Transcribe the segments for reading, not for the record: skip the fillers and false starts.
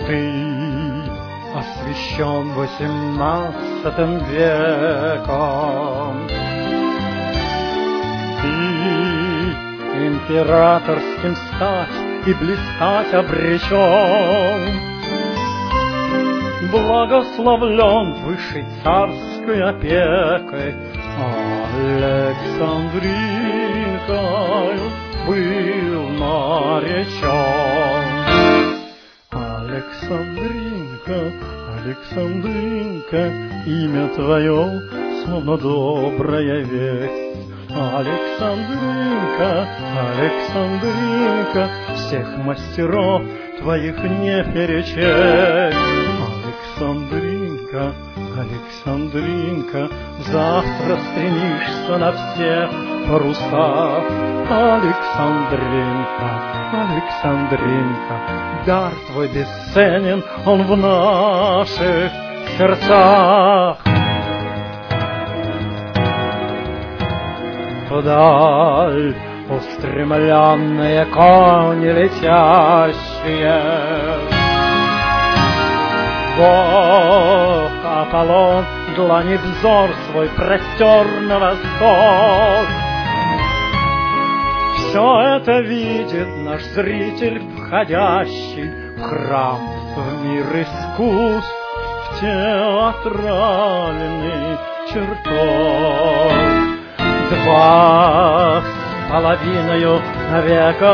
Ты освящен XVIII веком, ты императорским стать и блистать обречен, благословлен высшей царской опекой, Александринкою был наречен. Александринка, Александринка, имя твое словно добрая весть. Александринка, Александринка, всех мастеров твоих не перечесть. Александринка, Александринка, завтра стремишься на всех парусах. Александринка, Александринка, дар твой бесценен, он в наших сердцах. Вдаль устремленные кони летящие, Бог Аполлон длани взор свой простер на восток. Все это видит наш зритель, входящий в храм, в мир искусств, в театральный чертог. 2,5 века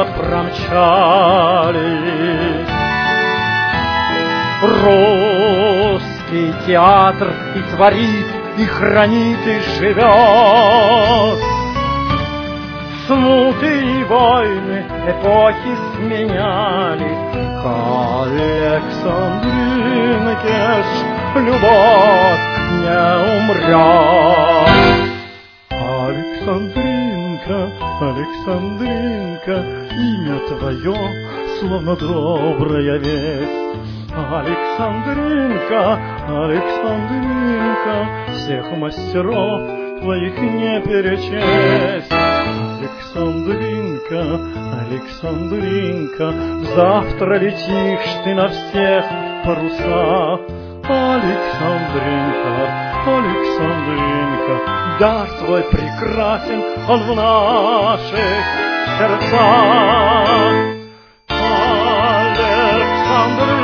промчались. Русский театр и творит, и хранит, и живет. Смуты и войны эпохи сменялись, к Александринке ж любовь не умрет. Александринка, Александринка, имя твое словно добрая весть. Александринка, Александринка, всех мастеров твоих не перечесть. Александринка, Александринка, завтра летишь ты на всех парусах. Александринка, Александринка, дар твой прекрасен, он в наших сердцах. Александринка.